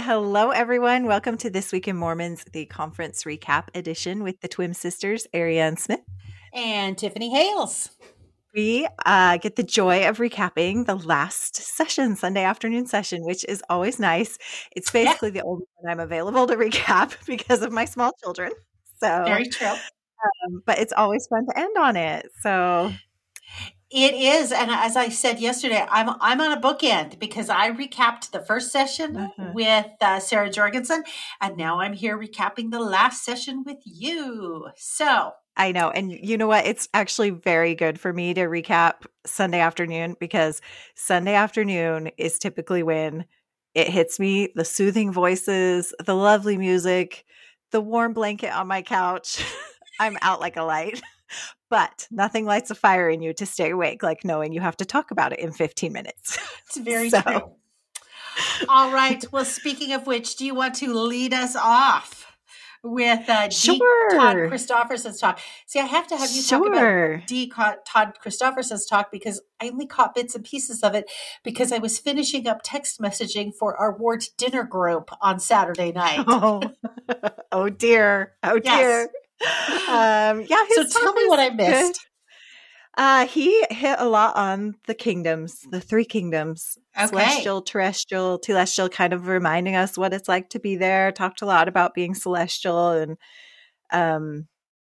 Hello, everyone. Welcome to This Week in Mormons, the conference recap edition with the twin sisters, Ariane Smith. And Tiffany Hales. We get the joy of recapping the last session, Sunday afternoon session, which is always nice. It's basically the only one I'm available to recap because of my small children. So very true. But it's always fun to end on it. So it is, and as I said yesterday, I'm on a bookend because I recapped the first session with Sarah Jorgensen, and now I'm here recapping the last session with you. So I know, and you know what? It's actually very good for me to recap Sunday afternoon because Sunday afternoon is typically when it hits me: the soothing voices, the lovely music, the warm blanket on my couch. I'm out like a light. But nothing lights a fire in you to stay awake, like knowing you have to talk about it in 15 minutes. It's very true. All right. Well, speaking of which, do you want to lead us off with Todd Christofferson's talk? See, I have to have you talk about Todd Christofferson's talk because I only caught bits and pieces of it because I was finishing up text messaging for our ward dinner group on Saturday night. Oh dear. Oh dear. So tell me what I missed. He hit a lot on the kingdoms, the three kingdoms, celestial, terrestrial, telestial, kind of reminding us what it's like to be there. Talked a lot about being celestial, and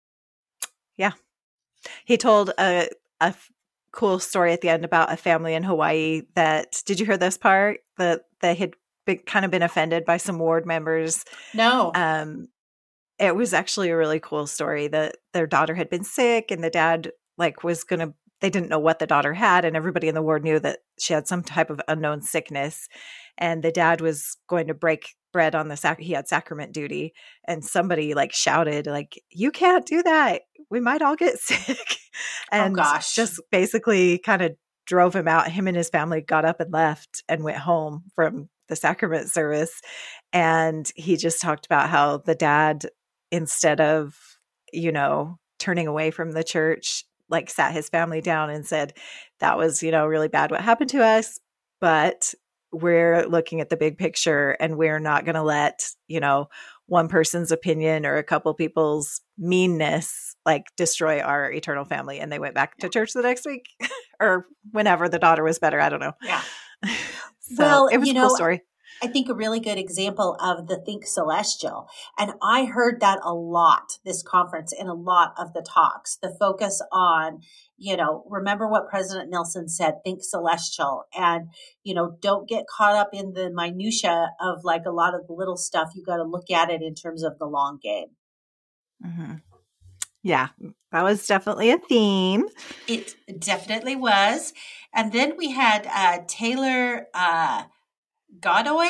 he told a cool story at the end about a family in Hawaii. That did you hear this part? That they had been offended by some ward members. No. It was actually a really cool story that their daughter had been sick and the dad they didn't know what the daughter had. And everybody in the ward knew that she had some type of unknown sickness. And the dad was going to break bread on he had sacrament duty. And somebody shouted you can't do that. We might all get sick. And just basically kind of drove him out. Him and his family got up and left and went home from the sacrament service. And he just talked about how the dad, instead of, turning away from the church, sat his family down and said, that was, really bad what happened to us, but we're looking at the big picture and we're not going to let, one person's opinion or a couple people's meanness, destroy our eternal family. And they went back to church the next week or whenever the daughter was better. I don't know. Yeah. So it was a cool story. I think a really good example of the Think Celestial. And I heard that a lot this conference in a lot of the talks, the focus on, remember what President Nelson said, think celestial, and, don't get caught up in the minutia of a lot of the little stuff. You got to look at it in terms of the long game. Mm-hmm. Yeah, that was definitely a theme. It definitely was. And then we had Taylor, Godoy,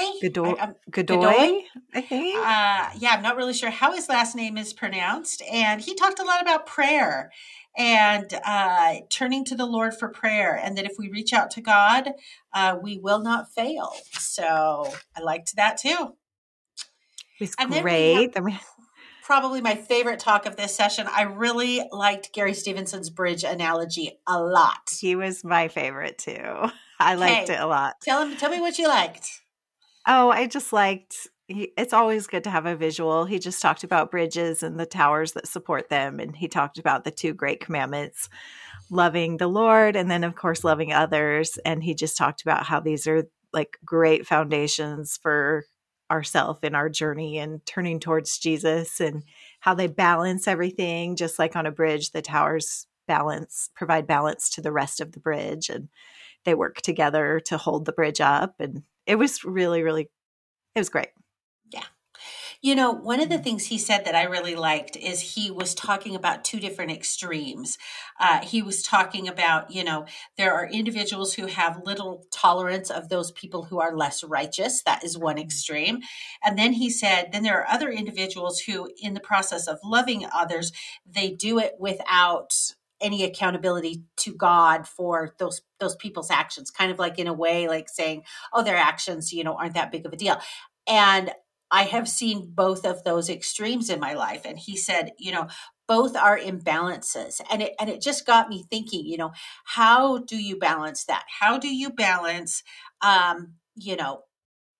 I think. I'm not really sure how his last name is pronounced. And he talked a lot about prayer and turning to the Lord for prayer. And that if we reach out to God, we will not fail. So I liked that too. It was great. Probably my favorite talk of this session. I really liked Gary Stevenson's bridge analogy a lot. He was my favorite too. I liked it a lot. Tell me what you liked. Oh, I just liked, it's always good to have a visual. He just talked about bridges and the towers that support them. And he talked about the two great commandments, loving the Lord and then, of course, loving others. And he just talked about how these are great foundations for ourselves in our journey and turning towards Jesus and how they balance everything. Just like on a bridge, the towers provide balance to the rest of the bridge, and they work together to hold the bridge up. And it was really, really, it was great. Yeah. One of the things he said that I really liked is he was talking about two different extremes. He was talking about, there are individuals who have little tolerance of those people who are less righteous. That is one extreme. And then he said, then there are other individuals who, in the process of loving others, they do it without any accountability to God for those people's actions, kind of in a way, saying, oh, their actions, aren't that big of a deal. And I have seen both of those extremes in my life. And he said, both are imbalances. And it just got me thinking, how do you balance that? How do you balance,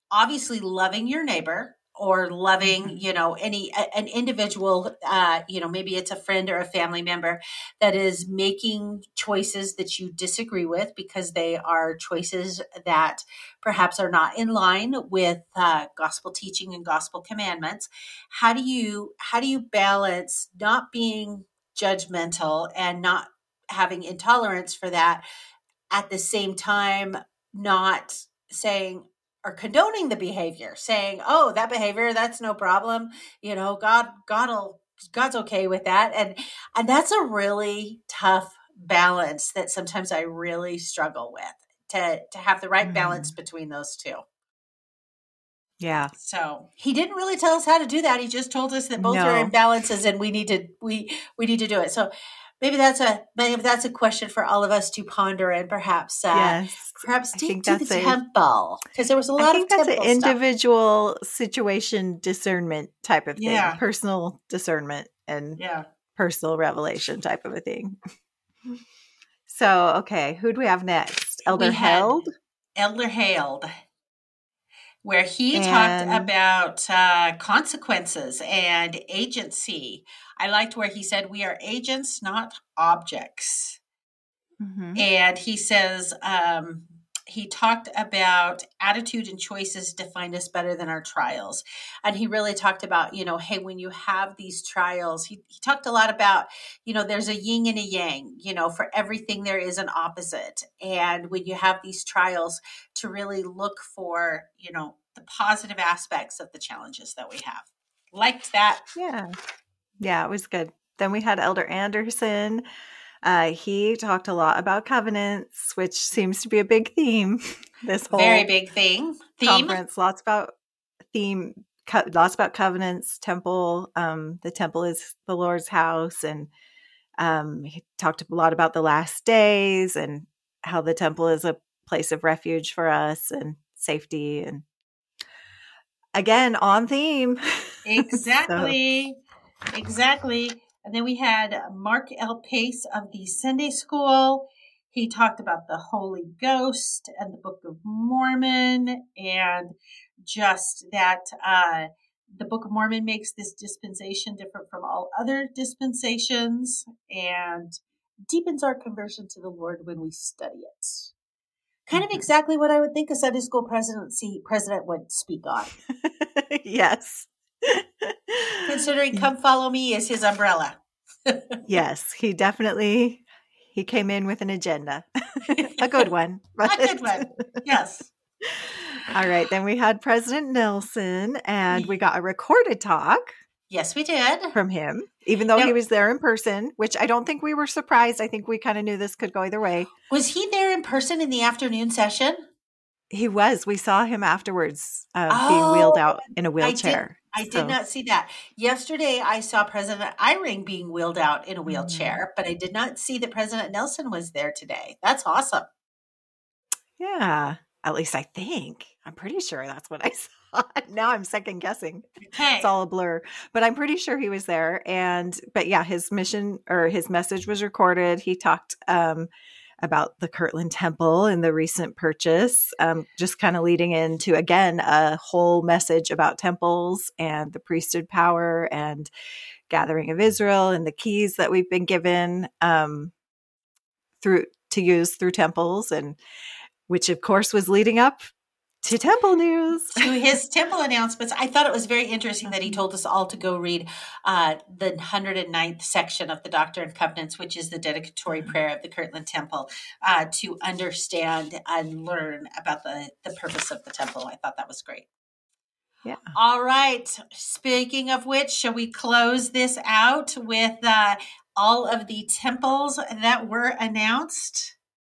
obviously loving your neighbor or loving, Mhm. an individual, maybe it's a friend or a family member that is making choices that you disagree with because they are choices that perhaps are not in line with gospel teaching and gospel commandments. How do you balance not being judgmental and not having intolerance for that, at the same time not saying or condoning the behavior, saying, oh, that behavior, that's no problem, God's okay with that. And that's a really tough balance that sometimes I really struggle with, to have the right balance Mhm. between those two. Yeah. So he didn't really tell us how to do that. He just told us that both are No. imbalances and we need to do it. So maybe that's a question for all of us to ponder, and perhaps Yes. perhaps I dig think to the that's a temple, because there was a I lot of think that's an temple stuff. individual situation discernment type of thing, Yeah, personal discernment and yeah. personal revelation type of a thing. So, okay, who do we have next? Elder We had Held Elder Haled, where he talked and about consequences and agency. I liked where he said, we are agents, not objects. mhm. And he says, he talked about attitude and choices define us better than our trials. And he really talked about, hey, when you have these trials, he talked a lot about, there's a yin and a yang, for everything there is an opposite. And when you have these trials, to really look for, the positive aspects of the challenges that we have. Liked that. Yeah. Yeah, it was good. Then we had Elder Anderson. He talked a lot about covenants, which seems to be a big theme this Very whole big theme. conference. Lots about theme, lots about covenants, temple. The temple is the Lord's house, and he talked a lot about the last days and how the temple is a place of refuge for us and safety. And again, on theme. So Exactly. Exactly. And then we had Mark L. Pace of the Sunday School. He talked about the Holy Ghost and the Book of Mormon, and just that the Book of Mormon makes this dispensation different from all other dispensations and deepens our conversion to the Lord when we study it. Kind of mhm. exactly what I would think a Sunday school president would speak on. Yes. Considering "Come Follow Me" is his umbrella. Yes, he came in with an agenda. A good one. A good one. Yes. All right, then we had President Nelson and we got a recorded talk Yes, we did. from him, even though he Now, was there in person, which I don't think we were surprised. I think we kind of knew this could go either way. was he there in person in the afternoon session? He was. We saw him afterwards being wheeled Oh, out in a I did. wheelchair. I did So, not see that. Yesterday, I saw President Eyring being wheeled out in a mhm. wheelchair, but I did not see that President Nelson was there today. That's awesome. Yeah, at least I think. I'm pretty sure that's what I saw. Now I'm second guessing. It's Okay. all a blur, but I'm pretty sure he was there. But yeah, his mission or his message was recorded. He talked about the Kirtland Temple and the recent purchase, just kind of leading into, again, a whole message about temples and the priesthood power and gathering of Israel and the keys that we've been given through to use through temples, and which of course was leading up to temple news. To his temple announcements, I thought it was very interesting that he told us all to go read the 109th section of the Doctrine and Covenants, which is the dedicatory prayer of the Kirtland Temple, to understand and learn about the purpose of the temple. I thought that was great. Yeah. All right. Speaking of which, shall we close this out with all of the temples that were announced?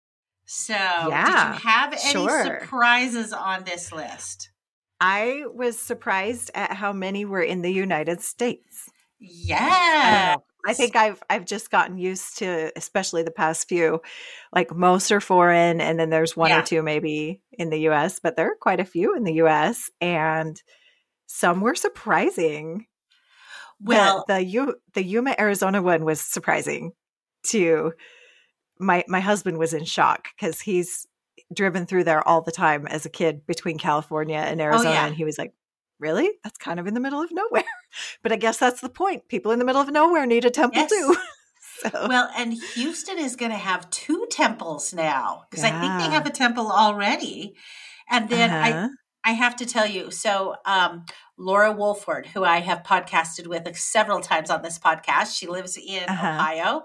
So, did you Yeah, have any sure. surprises on this list? I was surprised at how many were in the United States. I don't Yes. know. I think I've just gotten used to, especially the past few, like most are foreign and then there's one or Yeah. two maybe in the US, but there are quite a few in the US and some were surprising. Well, The Yuma, Arizona one was surprising too. My husband was in shock because driven through there all the time as a kid between California and Arizona. yeah. And he was like, really? That's kind of in the middle of nowhere. But I guess that's the point. People in the middle of nowhere need a temple Yes. too. So, Well, and Houston is going to have 2 temples now because I think yeah. they have a temple already. And then Uh-huh. I have to tell you, so Laura Wolford, who I have podcasted with several times on this podcast, she lives in Uh-huh. Ohio.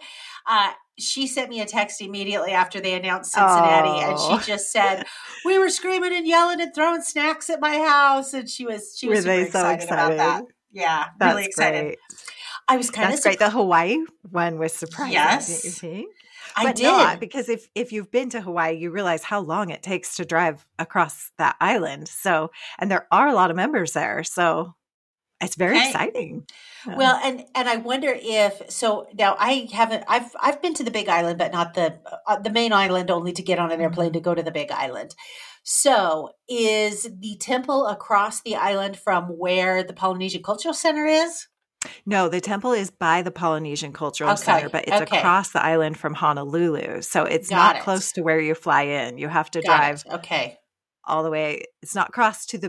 She sent me a text immediately after they announced Cincinnati, and she Oh. just said, "We were screaming and yelling and throwing snacks at my house," and she was Were super they so excited about that. excited? Yeah, That's really excited. great. I was kind of That's great. The Hawaii one was surprising, didn't you Yes, think? I But did. not, because if you've been to Hawaii, you realize how long it takes to drive across that island. So, and there are a lot of members there. So it's very Okay. exciting. Yeah. Well, and I wonder if so. Now I haven't. I've been to the Big Island, but not the main island. Only to get on an airplane to go to the Big Island. So, is the temple across the island from where the Polynesian Cultural Center is? No, the temple is by the Polynesian Cultural Okay, Center, but it's okay. across the island from Honolulu. So it's Got not it. close to where you fly in. You have to Got drive it. Okay. all the way. It's not close to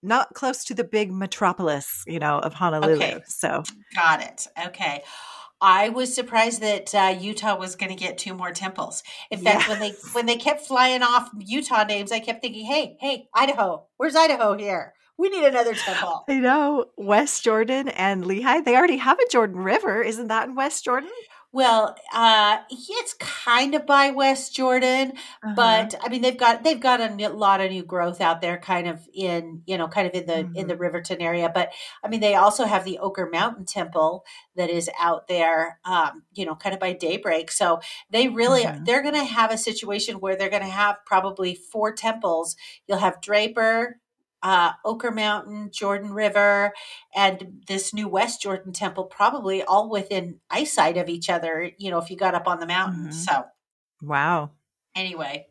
the big metropolis, of Honolulu. Okay. So Got it. Okay. I was surprised that Utah was going to get 2 more temples. In fact, when they kept flying off Utah names, I kept thinking, "Hey, Idaho, where's Idaho here? We need another temple." I know West Jordan and Lehigh, they already have a Jordan River. Isn't that in West Jordan? Well, it's kind of by West Jordan, Uh-huh. but I mean they've got a lot of new growth out there, kind of in the Riverton area. But I mean they also have the Oquirrh Mountain Temple that is out there, kind of by Daybreak. So they really they're going to have a situation where they're going to have probably 4 temples. You'll have Draper, Oquirrh Mountain, Jordan River, and this new West Jordan Temple, probably all within eyesight of each other, if you got up on the mountain. So Wow. anyway,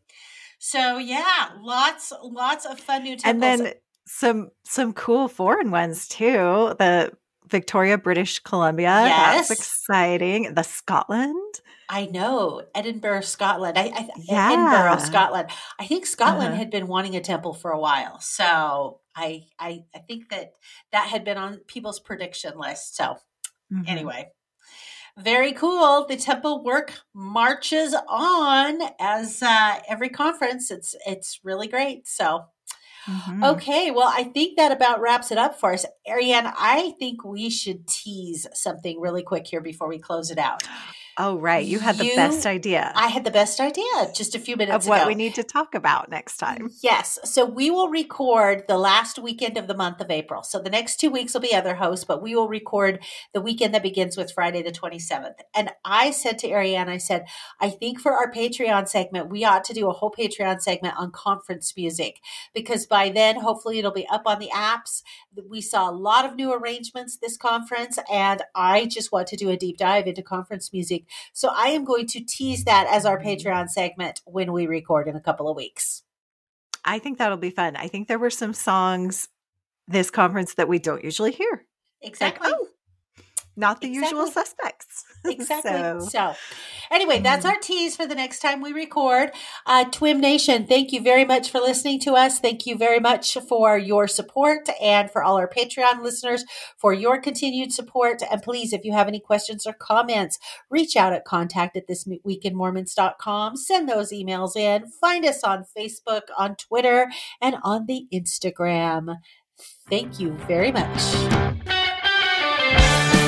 so yeah, lots of fun new temples. And then some cool foreign ones too. The Victoria, British Columbia. Yes. That's exciting. The Scotland. I know, Edinburgh, Scotland. Yeah. Edinburgh, Scotland. I think Scotland had been wanting a temple for a while, so I think that had been on people's prediction list. So anyway, very cool. The temple work marches on as every conference. It's really great. So. Okay, well, I think that about wraps it up for us. Ariane, I think we should tease something really quick here before we close it out. Oh, right. You had the best idea. I had the best idea just a few minutes ago. Of what ago. we need to talk about next time. Yes. So we will record the last weekend of the month of April. So the next 2 weeks will be other hosts, but we will record the weekend that begins with Friday the 27th. And I said to Ariane, I think for our Patreon segment, we ought to do a whole Patreon segment on conference music, because by then, hopefully it'll be up on the apps. We saw a lot of new arrangements this conference, and I just want to do a deep dive into conference music. So I am going to tease that as our Patreon segment when we record in a couple of weeks. I think that'll be fun. I think there were some songs this conference that we don't usually hear. Exactly. Like, not the usual suspects. Exactly. So anyway, that's our tease for the next time we record. TWIM Nation, thank you very much for listening to us. Thank you very much for your support, and for all our Patreon listeners for your continued support. And please, if you have any questions or comments, reach out at contact@thisweekinmormons.com. Send those emails in. Find us on Facebook, on Twitter, and on the Instagram. Thank you very much.